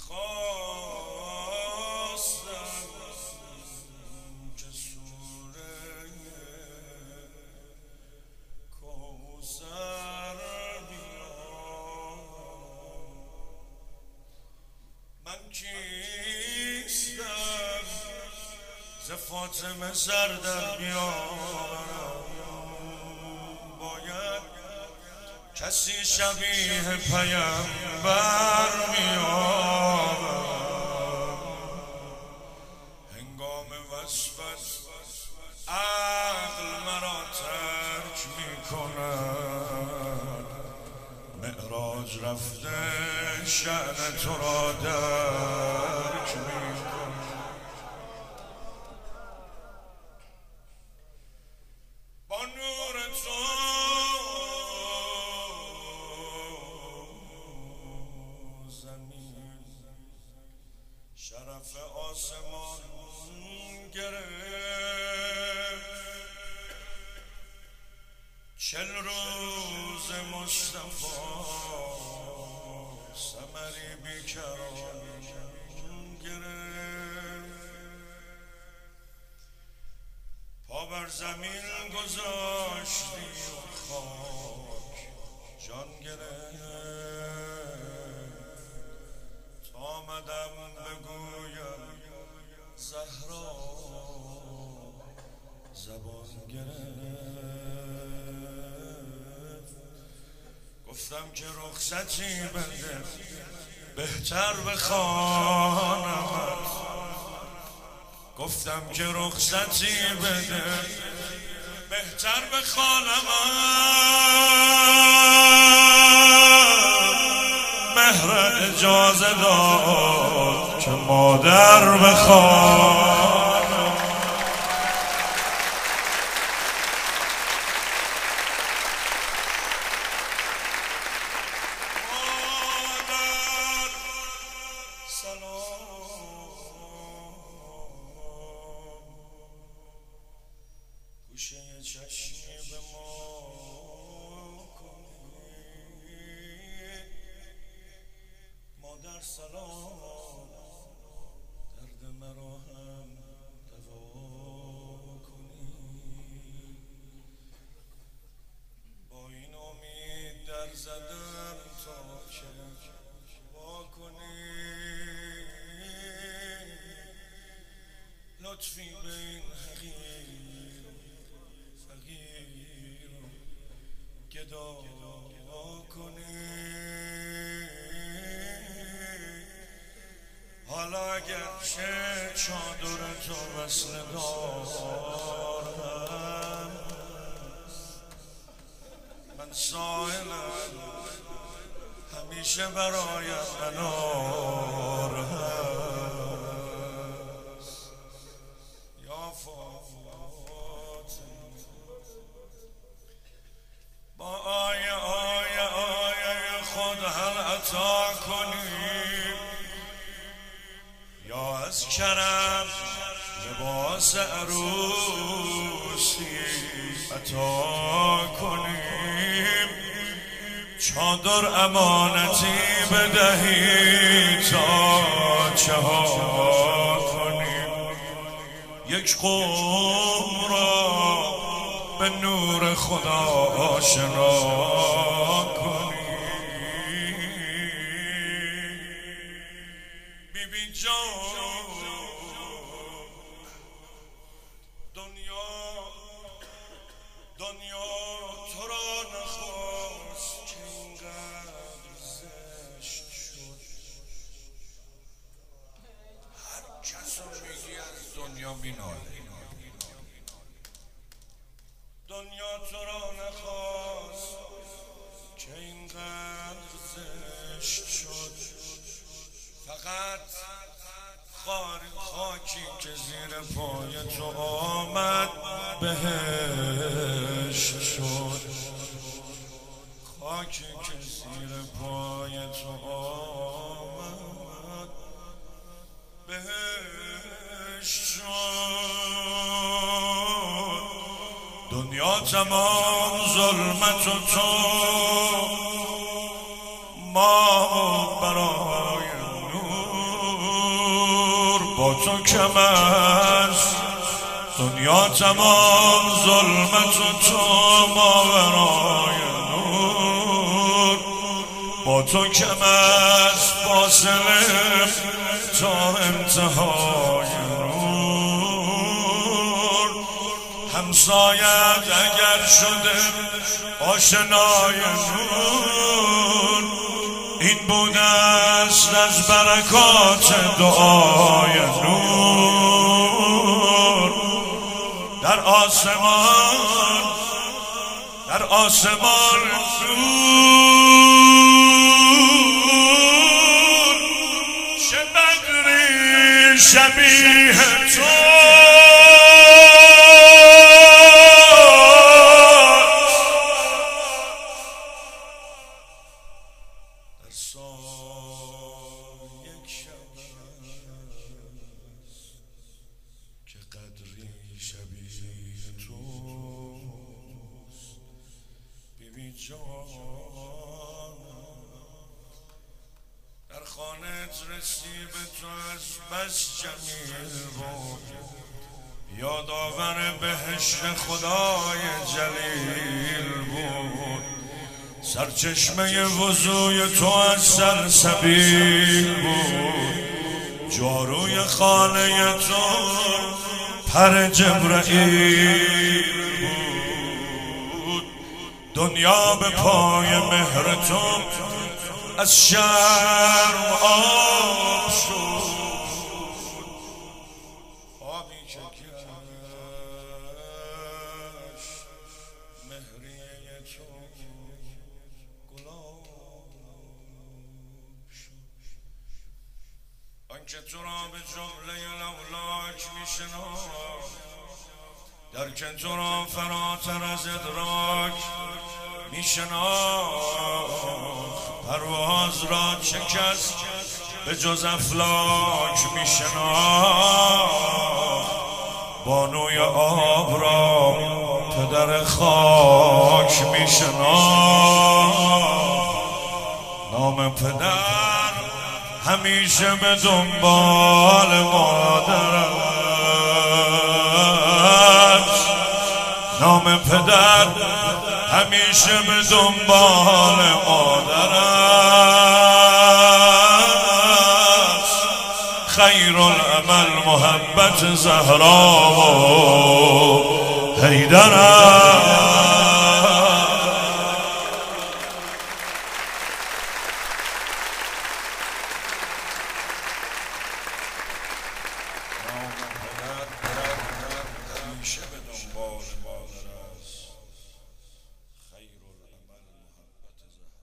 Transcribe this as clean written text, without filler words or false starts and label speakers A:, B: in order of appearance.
A: خواستم که سوره کوثر بیام. من کیستم ز فاطمه سر در بیارم. باید کسی شبیه پیامبر میآورم. هنگام وصفت عقل مرا ترک میکند. معراج رفته شأن تو را درک میکند. با نور تو شرف آسمان گرفت. 40 روز مصطفی ثمری بیکران گرفت. پا بر زمین گذاشتی و خاک جان گرفت. تا آمدم بگویم زهرا زبان گرفت. گفتم که رخصتی بده بهتر بخوانمت. گفتم که رخصتی بده بهتر بخوانمت. مهر اجازه داد که مادر بخوانم. مادر سلام، گوشه چشمی به ما کنید. مادر سلام، درد مرا هم دوا کنید. با این امید در زدم تا که وا کنید. لطفی به این حقیر فقیر گدا کنید. حالا اگر چه چادر تو وصل دارم، من سائلم همیشه برایم منار هست. یا فاطمه با آیه خود هل عطا کنی، یا از کرم لباس عروسی عطا کنیم. چادر امانتی بدهی تا چه ها کنیم. یک قوم را به نور خدا آشنا کنیم. بی بی جان دنیا تو را نخواست که اینقدر زشت شد. هر کس رو میگی از دنیا بیناله. دنیا تو را نخواست که اینقدر زشت شد. فقط خاکی که زیر پای تو آمد بهشت شد. خاکی که زیر پای تو آمد بهشت شد. دنیا تمام ظلمت و تو ما برای نور با تو کم است دنیا تمام ظلمت و تو ماورای نور با تو کم است فاصله تا انتهای نور همسایت اگر شده آشنای نور این بوده است از برکات دعای نور در آسمان نور چه بدری شبیه تو که قدری شبیه توست بیبی جان در خانت رسی به تو از بس جمیل بود یادآور بهشت خدای جلیل بود سرچشمه وضوی تو از سلسبیل بود جاروی خانه تو پر جبرائیل بود دنیا به پای مهر تو از شرم آب شد آبی که گشت مهریه تو گلاب شد آنچه تو را به جمله لولاک میشناخت درک تو را فراتر از ادراک میشناخت پرواز را چه کس به جز افلاک میشناخت بانوی آب را پدر خاک میشناخت نام پدر همیشه به دنبال مادر است نام پدر همیشه به دنبال مادر است خیر العمل محبت زهرا و حیدر است